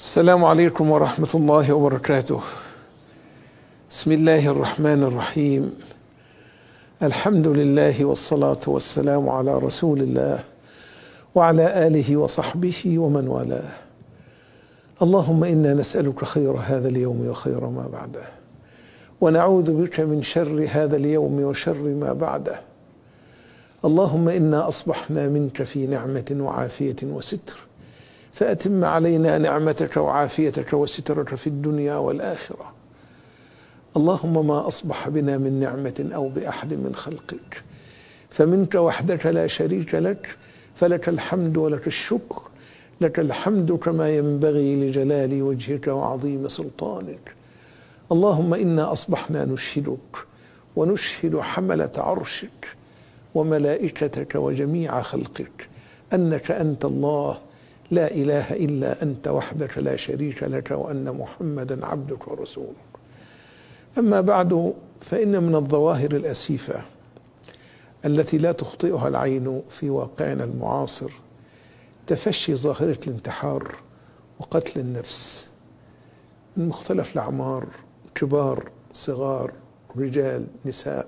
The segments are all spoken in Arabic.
السلام عليكم ورحمة الله وبركاته. بسم الله الرحمن الرحيم. الحمد لله والصلاة والسلام على رسول الله وعلى آله وصحبه ومن والاه. اللهم إنا نسألك خير هذا اليوم وخير ما بعده، ونعوذ بك من شر هذا اليوم وشر ما بعده. اللهم إنا أصبحنا منك في نعمة وعافية وستر، فأتم علينا نعمتك وعافيتك وسترك في الدنيا والآخرة. اللهم ما أصبح بنا من نعمة أو بأحد من خلقك فمنك وحدك لا شريك لك، فلك الحمد ولك الشكر. لك الحمد كما ينبغي لجلال وجهك وعظيم سلطانك. اللهم إنا أصبحنا نشهدك ونشهد حملة عرشك وملائكتك وجميع خلقك أنك أنت الله لا إله إلا أنت وحدك لا شريك لك، وأن محمدا عبدك ورسولك. أما بعد، فإن من الظواهر الأسيفة التي لا تخطئها العين في واقعنا المعاصر تفشي ظاهرة الانتحار وقتل النفس من مختلف الأعمار، كبار صغار، رجال نساء.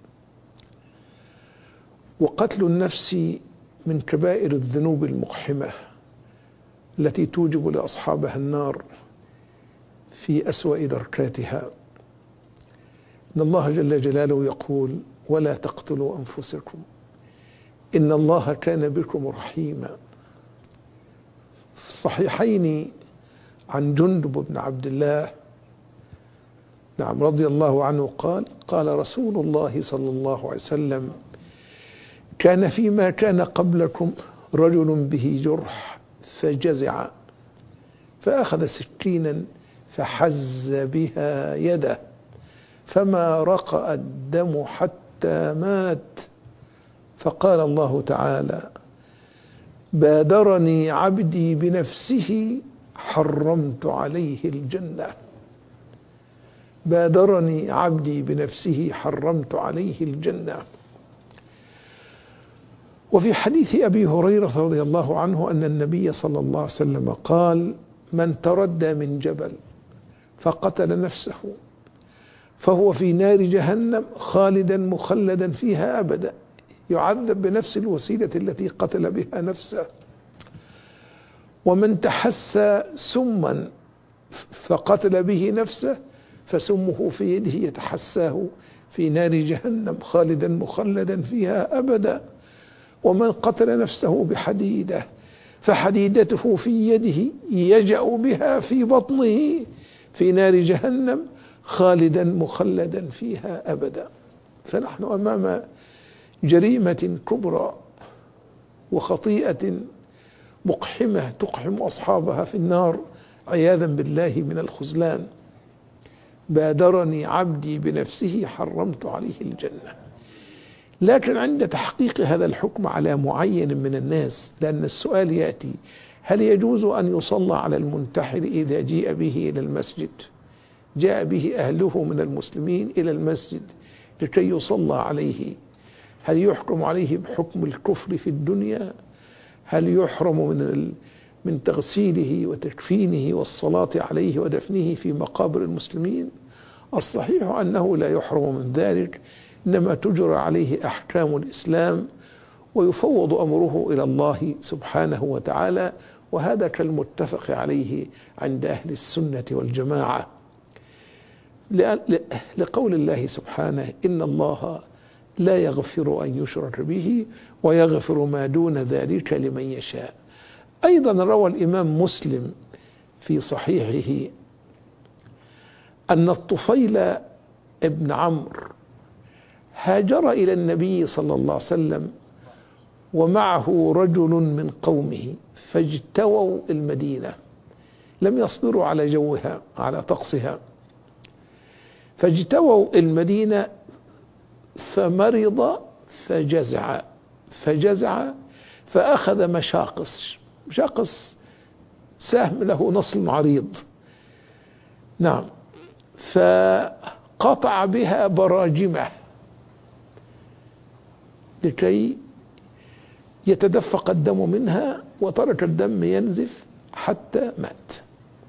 وقتل النفس من كبائر الذنوب المقحمة التي توجب لأصحابها النار في أسوأ دركاتها. إن الله جل جلاله يقول: ولا تقتلوا أنفسكم إن الله كان بكم رحيما. في الصحيحين عن جندب بن عبد الله رضي الله عنه قال رسول الله صلى الله عليه وسلم: كان فيما كان قبلكم رجل به جرح فجزع فأخذ سكينا فحز بها يده فما رقأ الدم حتى مات، فقال الله تعالى: بادرني عبدي بنفسه حرمت عليه الجنة. بادرني عبدي بنفسه حرمت عليه الجنة. وفي حديث أبي هريرة رضي الله عنه أن النبي صلى الله عليه وسلم قال: من تردى من جبل فقتل نفسه فهو في نار جهنم خالدا مخلدا فيها أبدا، يعذب بنفس الوسيلة التي قتل بها نفسه. ومن تحسى سما فقتل به نفسه فسمه في يده يتحساه في نار جهنم خالدا مخلدا فيها أبدا. ومن قتل نفسه بحديدة فحديدته في يده يجأ بها في بطنه في نار جهنم خالدا مخلدا فيها أبدا. فنحن أمام جريمة كبرى وخطيئة مقحمة تقحم أصحابها في النار عياذا بالله من الخذلان. بادرني عبدي بنفسه حرمت عليه الجنة. لكن عند تحقيق هذا الحكم على معين من الناس، لأن السؤال يأتي: هل يجوز أن يصلى على المنتحر إذا جيء به إلى المسجد؟ جاء به أهله من المسلمين إلى المسجد لكي يصلى عليه، هل يحكم عليه بحكم الكفر في الدنيا؟ هل يحرم من تغسيله وتكفينه والصلاة عليه ودفنه في مقابر المسلمين؟ الصحيح أنه لا يحرم من ذلك، إنما تجرى عليه أحكام الإسلام ويفوض أمره إلى الله سبحانه وتعالى، وهذا كالمتفق عليه عند أهل السنة والجماعة، لقول الله سبحانه: إن الله لا يغفر أن يشرك به ويغفر ما دون ذلك لمن يشاء. أيضا روى الإمام مسلم في صحيحه أن الطفيل ابن عمرو هاجر إلى النبي صلى الله عليه وسلم ومعه رجل من قومه فاجتووا المدينة، لم يصبروا على جوها على طقسها، فاجتووا المدينة فمرض فجزع فأخذ مشاقص سهم له نصل عريض، فقطع بها براجمه لكي يتدفق الدم منها، وترك الدم ينزف حتى مات.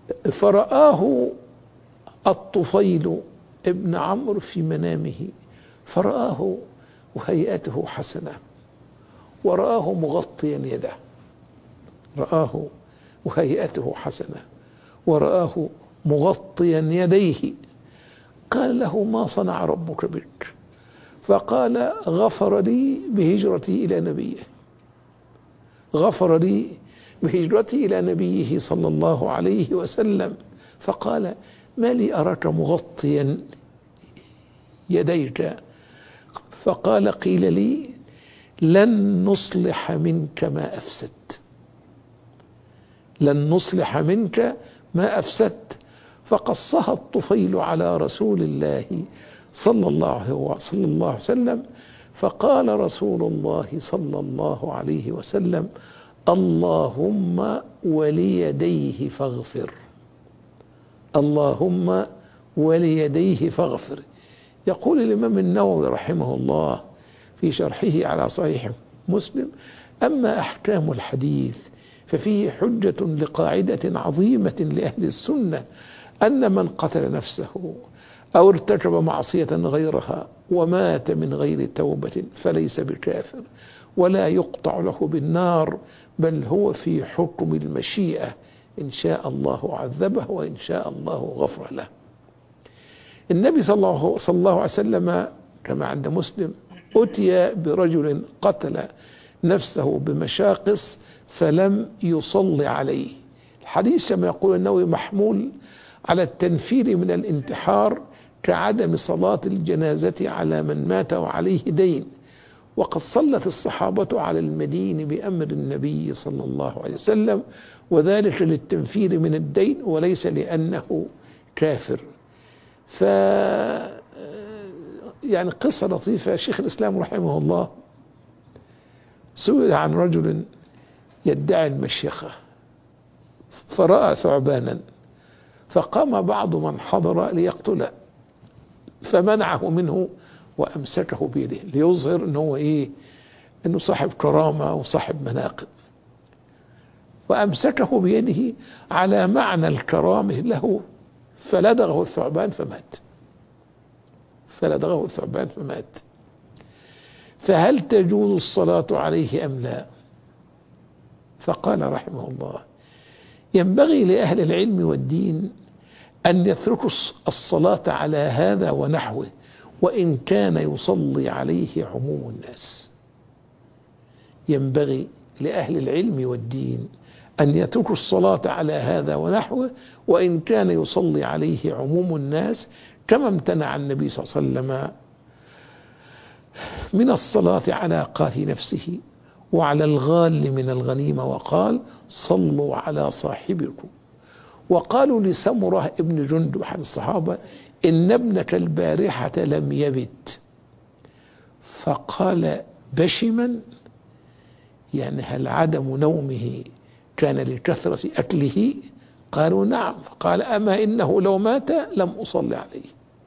فرآه الطفيل ابن عمرو في منامه، فرآه وهيئته حسنة، ورآه مغطيا يده، رآه وهيئته حسنة ورآه مغطيا يديه. قال له: ما صنع ربك بك؟ فقال: غفر لي بهجرتي إلى نبيه، غفر لي بهجرتي إلى نبيه صلى الله عليه وسلم. فقال: ما لي أراك مغطيا يديك؟ فقال: قيل لي لن نصلح منك ما أفسدت، لن نصلح منك ما أفسدت. فقصها الطفيل على رسول الله صلى الله عليه وسلم. فقال رسول الله صلى الله عليه وسلم: اللهم وليديه فاغفر، اللهم وليديه فاغفر. يقول الإمام النووي رحمه الله في شرحه على صحيح مسلم: أما أحكام الحديث ففيه حجة لقاعدة عظيمة لأهل السنة، أن من قتل نفسه أو ارتكب معصية غيرها ومات من غير توبة فليس بكافر ولا يقطع له بالنار، بل هو في حكم المشيئة، إن شاء الله عذبه وإن شاء الله غفر له. النبي صلى الله عليه وسلم كما عند مسلم أتي برجل قتل نفسه بمشاقص فلم يصلي عليه. الحديث كما يقول النووي محمول على التنفير من الانتحار كعدم صلاة الجنازة على من مات وعليه دين. وقد صلت الصحابة على المدين بأمر النبي صلى الله عليه وسلم، وذلك للتنفير من الدين وليس لأنه كافر. يعني قصة لطيفة. شيخ الإسلام رحمه الله سئل عن رجل يدعي المشيخة فرأى ثعبانا، فقام بعض من حضر ليقتله فمنعه منه وأمسكه بيده ليظهر أنه أنه صاحب كرامة وصاحب مناقب، وأمسكه بيده على معنى الكرامة له، فلدغه الثعبان فمات، فلدغه الثعبان فمات. فهل تجوز الصلاة عليه أم لا؟ فقال رحمه الله: ينبغي لأهل العلم والدين أن يتركوا الصلاة على هذا ونحوه وإن كان يصلي عليه عموم الناس. ينبغي لأهل العلم والدين أن يتركوا الصلاة على هذا ونحوه وإن كان يصلي عليه عموم الناس، كما امتنع النبي صلى الله عليه وسلم من الصلاة على قاتل نفسه وعلى الغال من الغنيمة وقال: صلوا على صاحبكم. وقالوا لسمرة ابن جندب أحد الصحابة: إن ابنك البارحة لم يبت، فقال: بشما، يعني هل عدم نومه كان لكثرة أكله؟ قالوا: نعم. فقال: أما إنه لو مات لم أصلي عليه.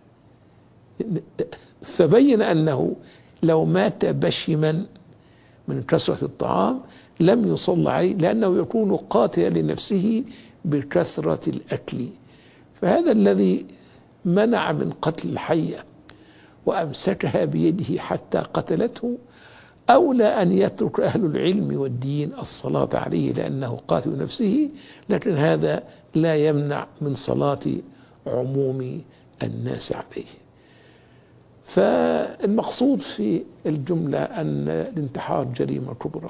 فبين أنه لو مات بشما من كثرة الطعام لم يصلى عليه، لأنه يكون قاتلا لنفسه بكثرة الأكل. فهذا الذي منع من قتل الحية وأمسكها بيده حتى قتلته أولى أن يترك أهل العلم والدين الصلاة عليه لأنه قاتل نفسه، لكن هذا لا يمنع من صلاة عموم الناس عليه. فالمقصود في الجملة أن الانتحار جريمة كبرى،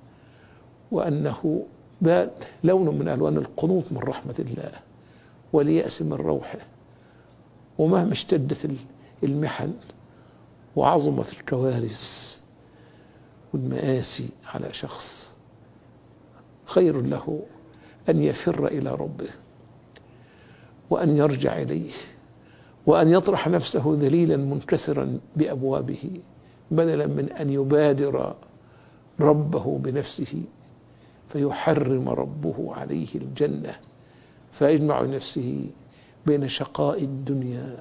وأنه لون من ألوان القنوط من رحمة الله واليأس من روحه. ومهما اشتدت المحن وعظمت الكوارث والمآسي على شخص، خير له أن يفر إلى ربه وأن يرجع إليه وأن يطرح نفسه ذليلا منكسرا بأبوابه، بدلا من أن يبادر ربه بنفسه فيحرم ربه عليه الجنة، فيجمع نفسه بين شقاء الدنيا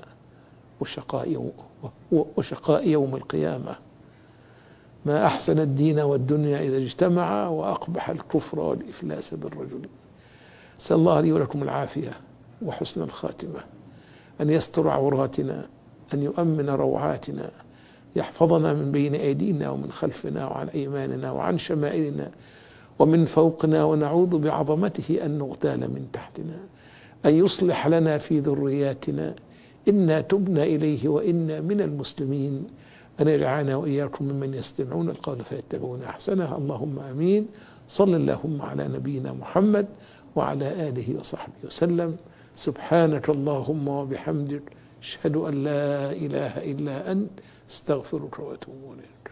وشقاء يوم القيامة. ما أحسن الدين والدنيا إذا اجتمعا، وأقبح الكفر والإفلاس بالرجل. أسأل الله لي ولكم العافية وحسن الخاتمة، أن يستر عوراتنا، أن يؤمن روعاتنا، يحفظنا من بين أيدينا ومن خلفنا وعن أيماننا وعن شمائلنا ومن فوقنا، ونعوذ بعظمته أن نغتال من تحتنا، أن يصلح لنا في ذرياتنا، إنا تبنا إليه وإنا من المسلمين، أن يجعلنا وإياكم ممن يستمعون القول فيتبعون أحسنه. اللهم آمين. صل اللهم على نبينا محمد وعلى آله وصحبه وسلم. سبحانك اللهم وبحمدك، أشهد أن لا إله إلا أنت، استغفرك وأتوب إليك.